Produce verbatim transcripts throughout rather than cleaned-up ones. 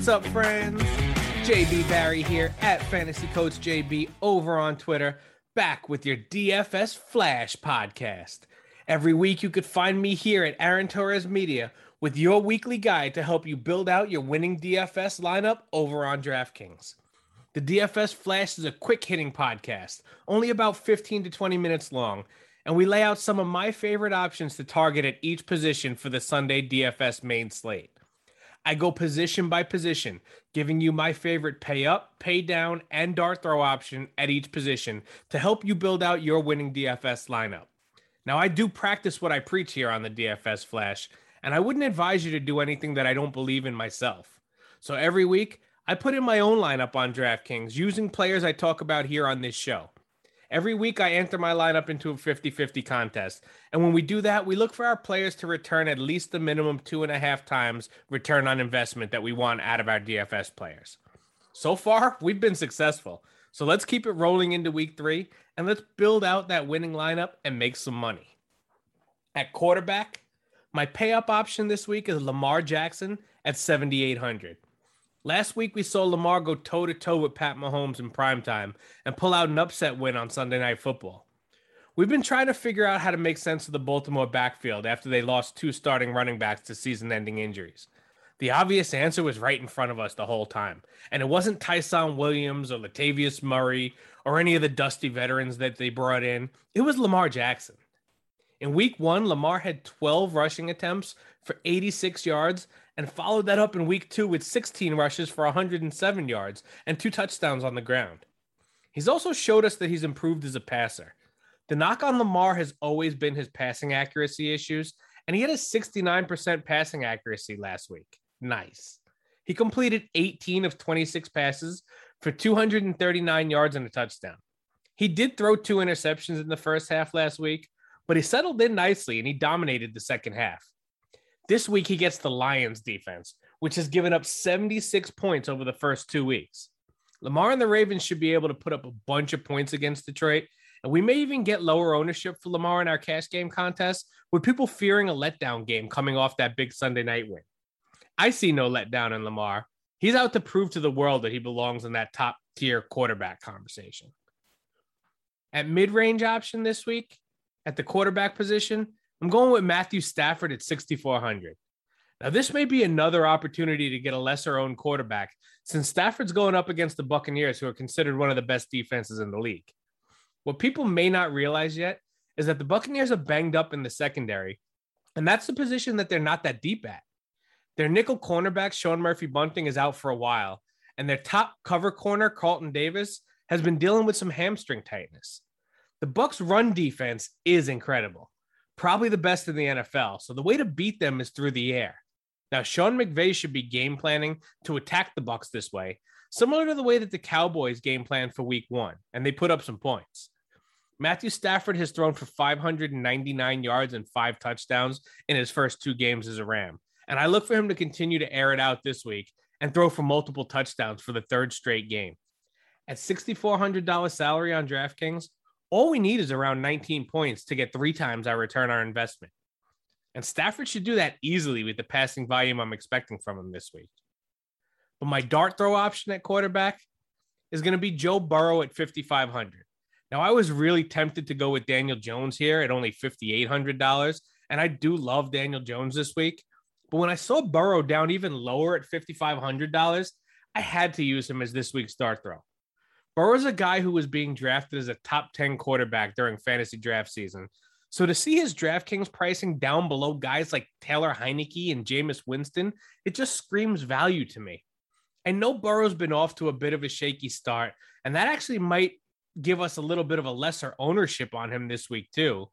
What's up, friends? J B Barry here at Fantasy Coach J B over on Twitter, back with your D F S Flash podcast. Every week you could find me here at Aaron Torres Media with your weekly guide to help you build out your winning D F S lineup over on DraftKings. The D F S Flash is a quick hitting podcast, only about fifteen to twenty minutes long, and we lay out some of my favorite options to target at each position for the Sunday D F S main slate. I go position by position, giving you my favorite pay up, pay down, and dart throw option at each position to help you build out your winning D F S lineup. Now, I do practice what I preach here on the D F S Flash, and I wouldn't advise you to do anything that I don't believe in myself. So every week, I put in my own lineup on DraftKings using players I talk about here on this show. Every week, I enter my lineup into a fifty-fifty contest. And when we do that, we look for our players to return at least the minimum two and a half times return on investment that we want out of our D F S players. So far, we've been successful. So let's keep it rolling into week three, and let's build out that winning lineup and make some money. At quarterback, my pay-up option this week is Lamar Jackson at seventy-eight hundred. Last week, we saw Lamar go toe-to-toe with Pat Mahomes in primetime and pull out an upset win on Sunday Night Football. We've been trying to figure out how to make sense of the Baltimore backfield after they lost two starting running backs to season-ending injuries. The obvious answer was right in front of us the whole time, and it wasn't Tyson Williams or Latavius Murray or any of the dusty veterans that they brought in. It was Lamar Jackson. In week one, Lamar had twelve rushing attempts for eighty-six yards and followed that up in week two with sixteen rushes for one hundred seven yards and two touchdowns on the ground. He's also showed us that he's improved as a passer. The knock on Lamar has always been his passing accuracy issues, and he had a sixty-nine percent passing accuracy last week. Nice. He completed eighteen of twenty-six passes for two hundred thirty-nine yards and a touchdown. He did throw two interceptions in the first half last week, but he settled in nicely and he dominated the second half. This week, he gets the Lions defense, which has given up seventy-six points over the first two weeks. Lamar and the Ravens should be able to put up a bunch of points against Detroit, and we may even get lower ownership for Lamar in our cash game contest, with people fearing a letdown game coming off that big Sunday night win. I see no letdown in Lamar. He's out to prove to the world that he belongs in that top-tier quarterback conversation. At mid-range option this week, at the quarterback position, I'm going with Matthew Stafford at sixty-four hundred. Now, this may be another opportunity to get a lesser-owned quarterback since Stafford's going up against the Buccaneers, who are considered one of the best defenses in the league. What people may not realize yet is that the Buccaneers are banged up in the secondary, and that's the position that they're not that deep at. Their nickel cornerback, Sean Murphy-Bunting, is out for a while, and their top cover corner, Carlton Davis, has been dealing with some hamstring tightness. The Bucs' run defense is incredible, probably the best in the N F L, so the way to beat them is through the air. Now, Sean McVay should be game planning to attack the Bucs this way, similar to the way that the Cowboys game planned for week one, and they put up some points. Matthew Stafford has thrown for five hundred ninety-nine yards and five touchdowns in his first two games as a Ram, and I look for him to continue to air it out this week and throw for multiple touchdowns for the third straight game. At six thousand four hundred dollars salary on DraftKings, all we need is around nineteen points to get three times our return on investment. And Stafford should do that easily with the passing volume I'm expecting from him this week. But my dart throw option at quarterback is going to be Joe Burrow at fifty-five hundred. Now, I was really tempted to go with Daniel Jones here at only five thousand eight hundred dollars, and I do love Daniel Jones this week. But when I saw Burrow down even lower at five thousand five hundred dollars, I had to use him as this week's dart throw. Burrow's a guy who was being drafted as a top ten quarterback during fantasy draft season. So to see his DraftKings pricing down below guys like Taylor Heineke and Jameis Winston, it just screams value to me. I know Burrow's been off to a bit of a shaky start, and that actually might give us a little bit of a lesser ownership on him this week too.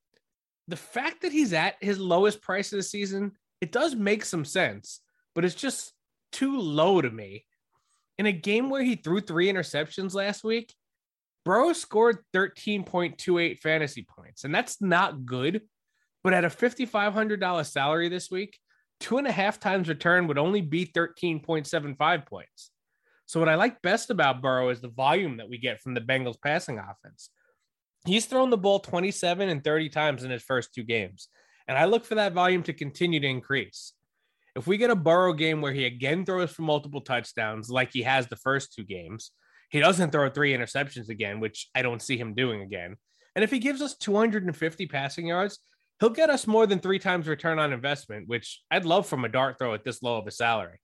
The fact that he's at his lowest price of the season, it does make some sense, but it's just too low to me. In a game where he threw three interceptions last week, Burrow scored thirteen point two eight fantasy points, and that's not good. But at a five thousand five hundred dollars salary this week, two and a half times return would only be thirteen point seven five points. So what I like best about Burrow is the volume that we get from the Bengals passing offense. He's thrown the ball twenty-seven and thirty times in his first two games, and I look for that volume to continue to increase. If we get a Burrow game where he again throws for multiple touchdowns like he has the first two games, he doesn't throw three interceptions again, which I don't see him doing again. And if he gives us two hundred fifty passing yards, he'll get us more than three times return on investment, which I'd love from a dart throw at this low of a salary.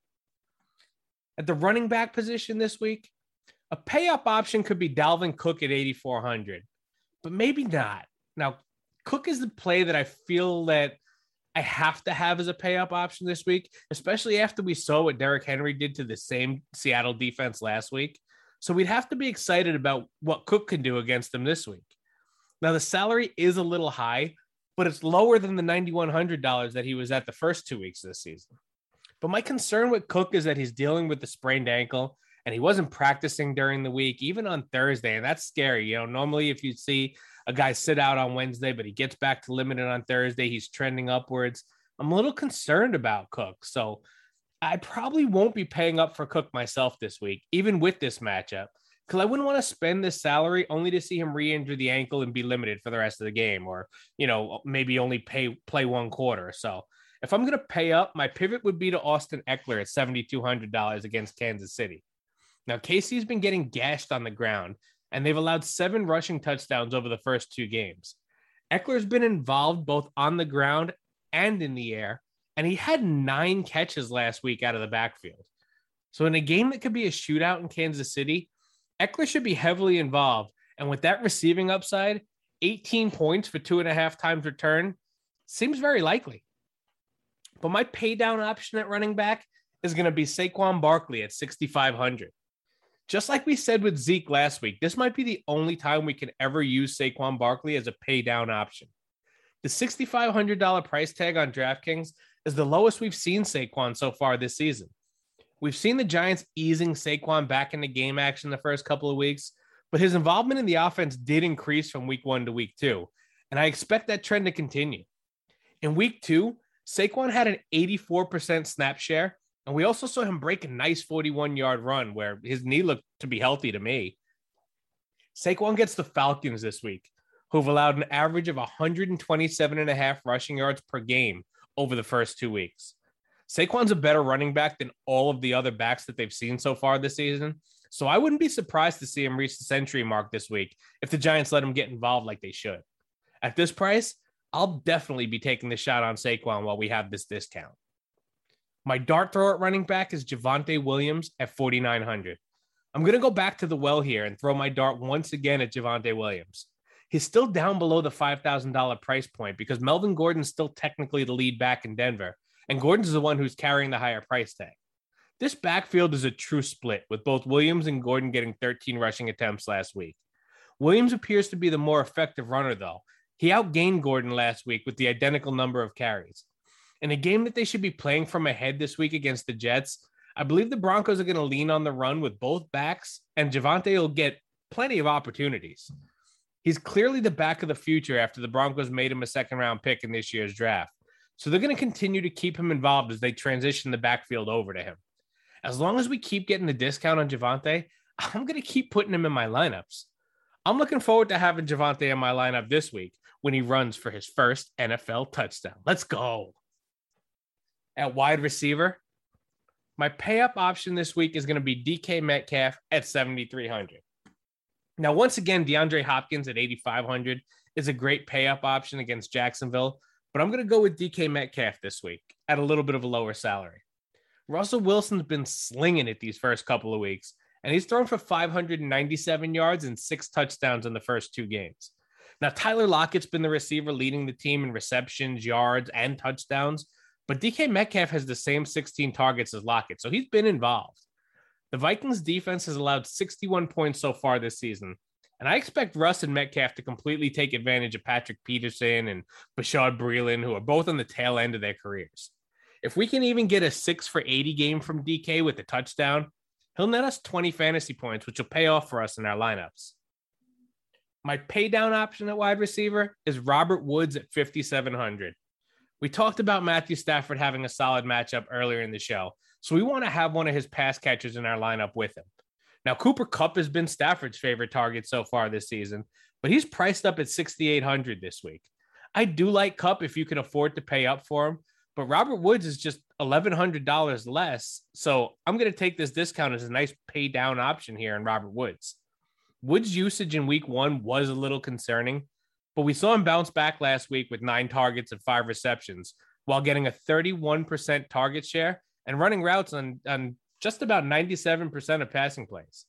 At the running back position this week, a pay-up option could be Dalvin Cook at eighty-four hundred, but maybe not. Now, Cook is the play that I feel that I have to have as a pay-up option this week, especially after we saw what Derrick Henry did to the same Seattle defense last week. So we'd have to be excited about what Cook can do against them this week. Now, the salary is a little high, but it's lower than the nine thousand one hundred dollars that he was at the first two weeks of the season. But my concern with Cook is that he's dealing with the sprained ankle, and he wasn't practicing during the week, even on Thursday, and that's scary. You know, normally if you see a guy sit out on Wednesday, but he gets back to limited on Thursday, he's trending upwards. I'm a little concerned about Cook, so I probably won't be paying up for Cook myself this week, even with this matchup, because I wouldn't want to spend this salary only to see him re-injure the ankle and be limited for the rest of the game, or, you know, maybe only pay play one quarter. So if I'm going to pay up, my pivot would be to Austin Ekeler at seven thousand two hundred dollars against Kansas City. Now, K C's been getting gashed on the ground, and they've allowed seven rushing touchdowns over the first two games. Eckler's been involved both on the ground and in the air, and he had nine catches last week out of the backfield. So in a game that could be a shootout in Kansas City, Ekeler should be heavily involved. And with that receiving upside, eighteen points for two and a half times return seems very likely. But my pay down option at running back is going to be Saquon Barkley at sixty-five hundred. Just like we said with Zeke last week, this might be the only time we can ever use Saquon Barkley as a pay down option. The six thousand five hundred dollars price tag on DraftKings is the lowest we've seen Saquon so far this season. We've seen the Giants easing Saquon back into game action the first couple of weeks, but his involvement in the offense did increase from week one to week two, and I expect that trend to continue. In week two, Saquon had an eighty-four percent snap share, and we also saw him break a nice forty-one-yard run where his knee looked to be healthy to me. Saquon gets the Falcons this week, who've allowed an average of one hundred twenty-seven and a half rushing yards per game over the first two weeks. Saquon's a better running back than all of the other backs that they've seen so far this season, so I wouldn't be surprised to see him reach the century mark this week if the Giants let him get involved like they should. At this price, I'll definitely be taking the shot on Saquon while we have this discount. My dart throw at running back is Javonte Williams at forty-nine hundred. I'm going to go back to the well here and throw my dart once again at Javonte Williams. He's still down below the five thousand dollars price point because Melvin Gordon's still technically the lead back in Denver, and Gordon's the one who's carrying the higher price tag. This backfield is a true split, with both Williams and Gordon getting thirteen rushing attempts last week. Williams appears to be the more effective runner, though. He outgained Gordon last week with the identical number of carries. In a game that they should be playing from ahead this week against the Jets, I believe the Broncos are going to lean on the run with both backs, and Javonte will get plenty of opportunities. He's clearly the back of the future after the Broncos made him a second-round pick in this year's draft. So they're going to continue to keep him involved as they transition the backfield over to him. As long as we keep getting the discount on Javonte, I'm going to keep putting him in my lineups. I'm looking forward to having Javonte in my lineup this week when he runs for his first N F L touchdown. Let's go. At wide receiver, my pay-up option this week is going to be D K Metcalf at seventy-three hundred. Now, once again, DeAndre Hopkins at eighty-five hundred is a great pay-up option against Jacksonville, but I'm going to go with D K Metcalf this week at a little bit of a lower salary. Russell Wilson's been slinging it these first couple of weeks, and he's thrown for five hundred ninety-seven yards and six touchdowns in the first two games. Now, Tyler Lockett's been the receiver leading the team in receptions, yards, and touchdowns, but D K Metcalf has the same sixteen targets as Lockett, so he's been involved. The Vikings defense has allowed sixty-one points so far this season, and I expect Russ and Metcalf to completely take advantage of Patrick Peterson and Bashaud Breeland, who are both on the tail end of their careers. If we can even get a six for eighty game from D K with a touchdown, he'll net us twenty fantasy points, which will pay off for us in our lineups. My pay down option at wide receiver is Robert Woods at fifty-seven hundred. We talked about Matthew Stafford having a solid matchup earlier in the show, so we want to have one of his pass catchers in our lineup with him. Now, Cooper Kupp has been Stafford's favorite target so far this season, but he's priced up at sixty-eight hundred this week. I do like Kupp if you can afford to pay up for him, but Robert Woods is just eleven hundred dollars less. So I'm going to take this discount as a nice pay down option here in Robert Woods. Woods' usage in week one was a little concerning, but we saw him bounce back last week with nine targets and five receptions while getting a thirty-one percent target share and running routes on, on just about ninety-seven percent of passing plays.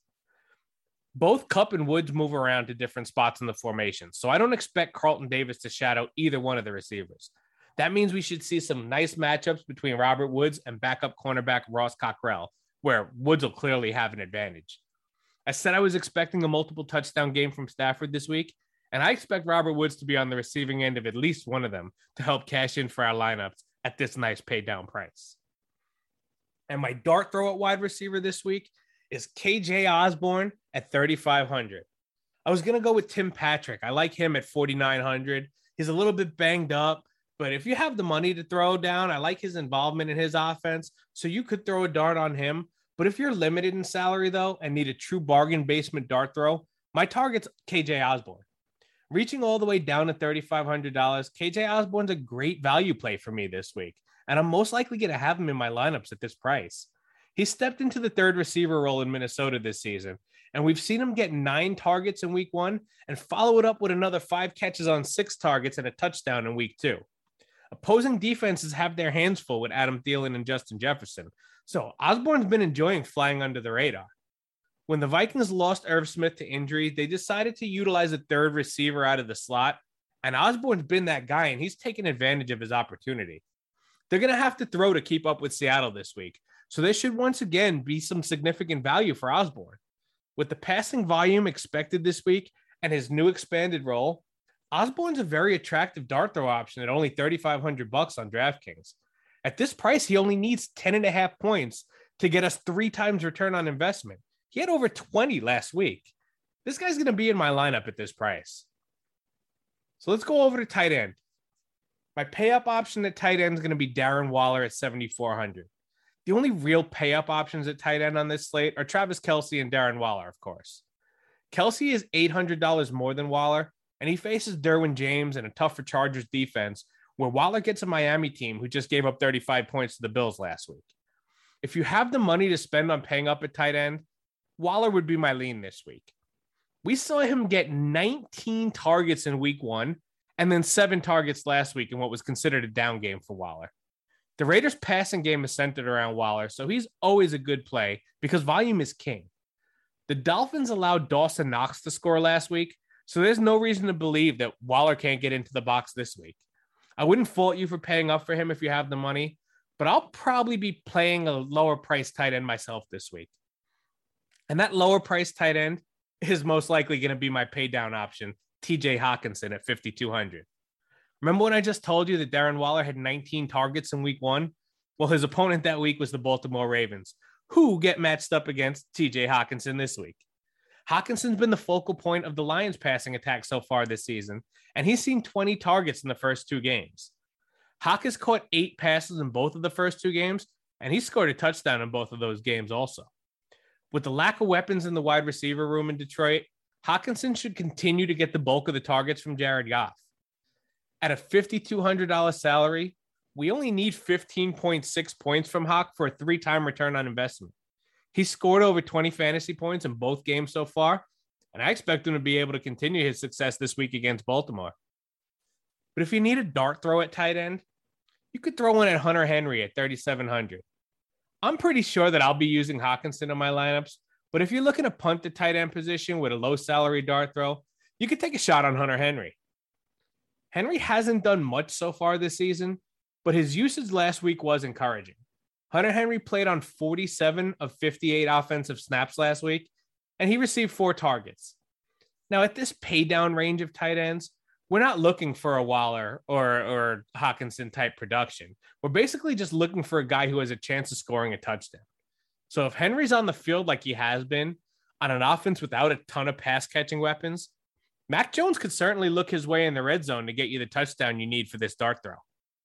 Both Kupp and Woods move around to different spots in the formation, so I don't expect Carlton Davis to shadow either one of the receivers. That means we should see some nice matchups between Robert Woods and backup cornerback Ross Cockrell, where Woods will clearly have an advantage. I said I was expecting a multiple touchdown game from Stafford this week, and I expect Robert Woods to be on the receiving end of at least one of them to help cash in for our lineups at this nice pay down price. And my dart throw at wide receiver this week is K J Osborne at thirty-five hundred. I was going to go with Tim Patrick. I like him at forty-nine hundred. He's a little bit banged up, but if you have the money to throw down, I like his involvement in his offense, so you could throw a dart on him. But if you're limited in salary, though, and need a true bargain basement dart throw, my target's K J Osborne. Reaching all the way down to thirty-five hundred dollars, K J Osborne's a great value play for me this week, and I'm most likely going to have him in my lineups at this price. He stepped into the third receiver role in Minnesota this season, and we've seen him get nine targets in week one and follow it up with another five catches on six targets and a touchdown in week two. Opposing defenses have their hands full with Adam Thielen and Justin Jefferson, so Osborne's been enjoying flying under the radar. When the Vikings lost Irv Smith to injury, they decided to utilize a third receiver out of the slot, and Osborne's been that guy, and he's taken advantage of his opportunity. They're going to have to throw to keep up with Seattle this week, so there should once again be some significant value for Osborne. With the passing volume expected this week and his new expanded role, Osborne's a very attractive dart throw option at only thirty-five hundred bucks on DraftKings. At this price, he only needs ten and a half points to get us three times return on investment. He had over twenty last week. This guy's going to be in my lineup at this price. So let's go over to tight end. My pay up option at tight end is going to be Darren Waller at seventy-four hundred. The only real pay up options at tight end on this slate are Travis Kelce and Darren Waller, of course. Kelce is eight hundred dollars more than Waller, and he faces Derwin James and a tougher Chargers defense, where Waller gets a Miami team who just gave up thirty-five points to the Bills last week. If you have the money to spend on paying up at tight end, Waller would be my lean this week. We saw him get nineteen targets in week one and then seven targets last week in what was considered a down game for Waller. The Raiders' passing game is centered around Waller, so he's always a good play because volume is king. The Dolphins allowed Dawson Knox to score last week, so there's no reason to believe that Waller can't get into the box this week. I wouldn't fault you for paying up for him if you have the money, but I'll probably be playing a lower price tight end myself this week. And that lower price tight end is most likely going to be my pay down option, T J Hockenson at fifty-two hundred. Remember when I just told you that Darren Waller had nineteen targets in week one? Well, his opponent that week was the Baltimore Ravens, who get matched up against T J Hockenson this week. Hawkinson's been the focal point of the Lions passing attack so far this season, and he's seen twenty targets in the first two games. Hawk has caught eight passes in both of the first two games, and he scored a touchdown in both of those games also. With the lack of weapons in the wide receiver room in Detroit, Hockenson should continue to get the bulk of the targets from Jared Goff. At a fifty-two hundred dollars salary, we only need fifteen point six points from Hawk for a three-time return on investment. He scored over twenty fantasy points in both games so far, and I expect him to be able to continue his success this week against Baltimore. But if you need a dart throw at tight end, you could throw one at Hunter Henry at thirty-seven hundred. I'm pretty sure that I'll be using Hockenson in my lineups, but if you're looking to punt the tight end position with a low salary dart throw, you could take a shot on Hunter Henry. Henry hasn't done much so far this season, but his usage last week was encouraging. Hunter Henry played on forty-seven of fifty-eight offensive snaps last week, and he received four targets. Now, at this pay down range of tight ends, we're not looking for a Waller or, or Hockenson type production. We're basically just looking for a guy who has a chance of scoring a touchdown. So if Henry's on the field like he has been on an offense without a ton of pass catching weapons, Mac Jones could certainly look his way in the red zone to get you the touchdown you need for this dart throw.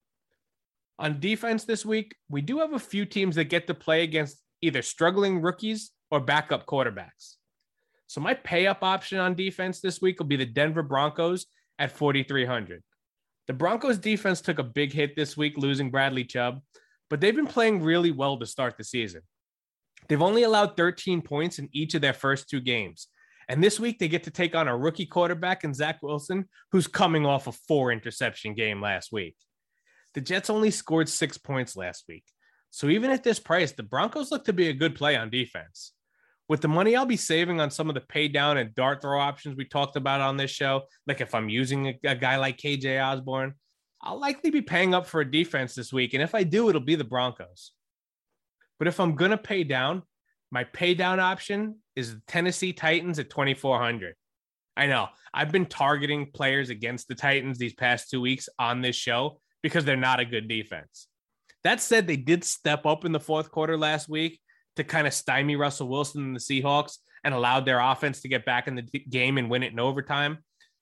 On defense this week, we do have a few teams that get to play against either struggling rookies or backup quarterbacks. So my pay up option on defense this week will be the Denver Broncos at forty-three hundred. The Broncos defense took a big hit this week, losing Bradley Chubb, but they've been playing really well to start the season. They've only allowed thirteen points in each of their first two games. And this week they get to take on a rookie quarterback in Zach Wilson, who's coming off a four interception game last week. The Jets only scored six points last week. So even at this price, the Broncos look to be a good play on defense. With the money I'll be saving on some of the pay down and dart throw options we talked about on this show, like if I'm using a, a guy like K J Osborne, I'll likely be paying up for a defense this week. And if I do, it'll be the Broncos. But if I'm going to pay down, my pay down option is the Tennessee Titans at twenty-four hundred. I know I've been targeting players against the Titans these past two weeks on this show because they're not a good defense. That said, they did step up in the fourth quarter last week to kind of stymie Russell Wilson and the Seahawks and allowed their offense to get back in the game and win it in overtime.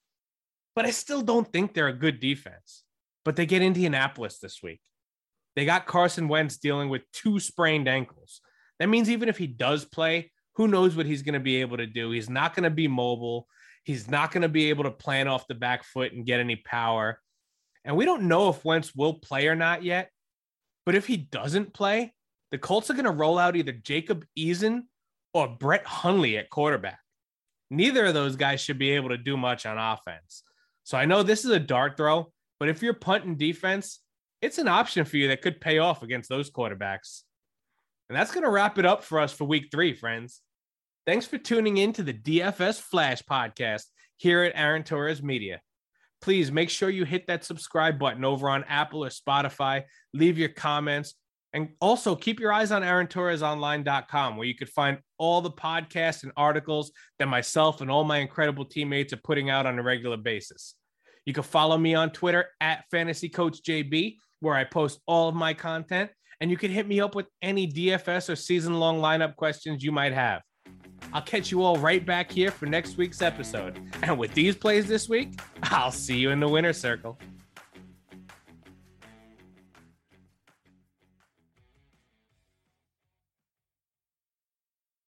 But I still don't think they're a good defense. But they get Indianapolis this week. They got Carson Wentz dealing with two sprained ankles. That means even if he does play, who knows what he's going to be able to do. He's not going to be mobile. He's not going to be able to plant off the back foot and get any power. And we don't know if Wentz will play or not yet. But if he doesn't play, the Colts are going to roll out either Jacob Eason or Brett Hundley at quarterback. Neither of those guys should be able to do much on offense. So I know this is a dart throw, but if you're punting defense, it's an option for you that could pay off against those quarterbacks. And that's going to wrap it up for us for week three, friends. Thanks for tuning in to the D F S Flash podcast here at Aaron Torres Media. Please make sure you hit that subscribe button over on Apple or Spotify. Leave your comments. And also keep your eyes on aaron torres online dot com, where you could find all the podcasts and articles that myself and all my incredible teammates are putting out on a regular basis. You can follow me on Twitter at Fantasy Coach J B, where I post all of my content. And you can hit me up with any D F S or season-long lineup questions you might have. I'll catch you all right back here for next week's episode. And with these plays this week, I'll see you in the winner's circle.